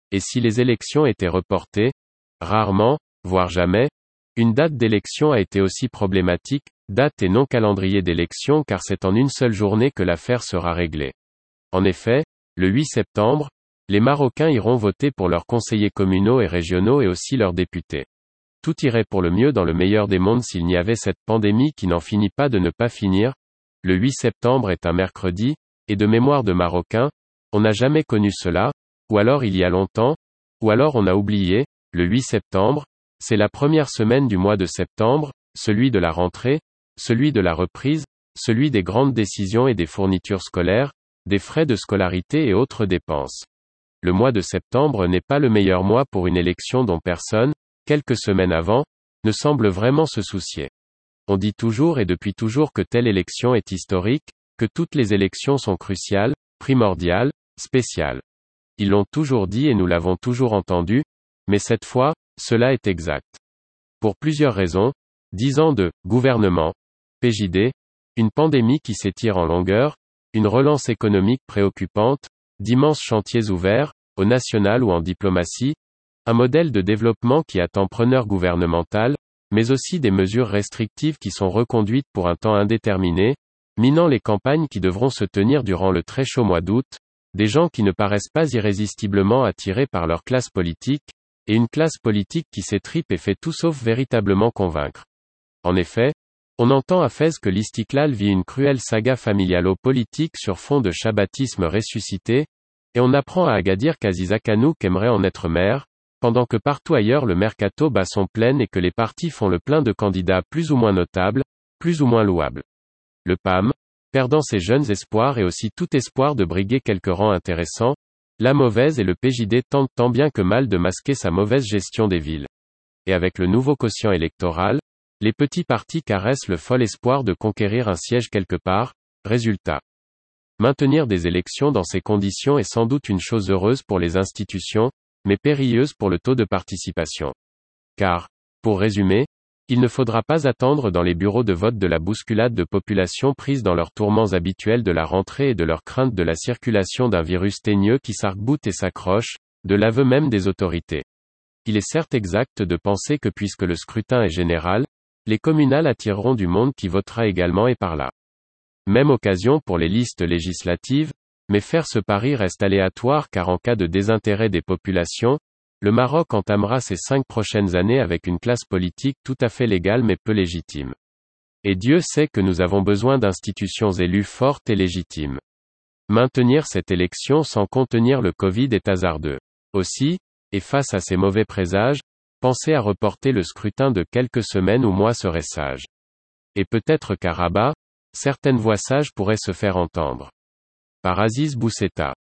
Et si les élections étaient reportées, rarement, voire jamais, une date d'élection a été aussi problématique, date et non calendrier d'élection car c'est en une seule journée que l'affaire sera réglée. En effet, le 8 septembre, les Marocains iront voter pour leurs conseillers communaux et régionaux et aussi leurs députés. Tout irait pour le mieux dans le meilleur des mondes s'il n'y avait cette pandémie qui n'en finit pas de ne pas finir. Le 8 septembre est un mercredi, et de mémoire de Marocains, on n'a jamais connu cela, ou alors il y a longtemps, ou alors on a oublié. Le 8 septembre, c'est la première semaine du mois de septembre, celui de la rentrée, celui de la reprise, celui des grandes décisions et des fournitures scolaires, des frais de scolarité et autres dépenses. Le mois de septembre n'est pas le meilleur mois pour une élection dont personne, quelques semaines avant, ne semble vraiment se soucier. On dit toujours et depuis toujours que telle élection est historique, que toutes les élections sont cruciales, primordiales, spéciales. Ils l'ont toujours dit et nous l'avons toujours entendu, mais cette fois, cela est exact. Pour plusieurs raisons, 10 ans de gouvernement, PJD, une pandémie qui s'étire en longueur, une relance économique préoccupante, d'immenses chantiers ouverts, au national ou en diplomatie, un modèle de développement qui attend preneur gouvernemental, mais aussi des mesures restrictives qui sont reconduites pour un temps indéterminé, minant les campagnes qui devront se tenir durant le très chaud mois d'août, des gens qui ne paraissent pas irrésistiblement attirés par leur classe politique, et une classe politique qui s'étripe et fait tout sauf véritablement convaincre. En effet, on entend à Fès que l'Istiklal vit une cruelle saga familialo-politique sur fond de shabbatisme ressuscité, et on apprend à Agadir qu'Aziz Akanouk aimerait en être maire, pendant que partout ailleurs le mercato bat son plein et que les partis font le plein de candidats plus ou moins notables, plus ou moins louables. Le PAM, perdant ses jeunes espoirs et aussi tout espoir de briguer quelques rangs intéressants, la mauvaise et le PJD tentent tant bien que mal de masquer sa mauvaise gestion des villes. Et avec le nouveau quotient électoral, les petits partis caressent le fol espoir de conquérir un siège quelque part. Résultat. Maintenir des élections dans ces conditions est sans doute une chose heureuse pour les institutions, mais périlleuse pour le taux de participation. Car, pour résumer, il ne faudra pas attendre dans les bureaux de vote de la bousculade de population prise dans leurs tourments habituels de la rentrée et de leur crainte de la circulation d'un virus teigneux qui s'arc-boute et s'accroche, de l'aveu même des autorités. Il est certes exact de penser que puisque le scrutin est général, les communales attireront du monde qui votera également et par là. Même occasion pour les listes législatives, mais faire ce pari reste aléatoire car en cas de désintérêt des populations, le Maroc entamera ses 5 prochaines années avec une classe politique tout à fait légale mais peu légitime. Et Dieu sait que nous avons besoin d'institutions élues fortes et légitimes. Maintenir cette élection sans contenir le Covid est hasardeux. Aussi, et face à ces mauvais présages, penser à reporter le scrutin de quelques semaines ou mois serait sage. Et peut-être qu'à Rabat, certaines voix sages pourraient se faire entendre. Par Aziz Bousseta.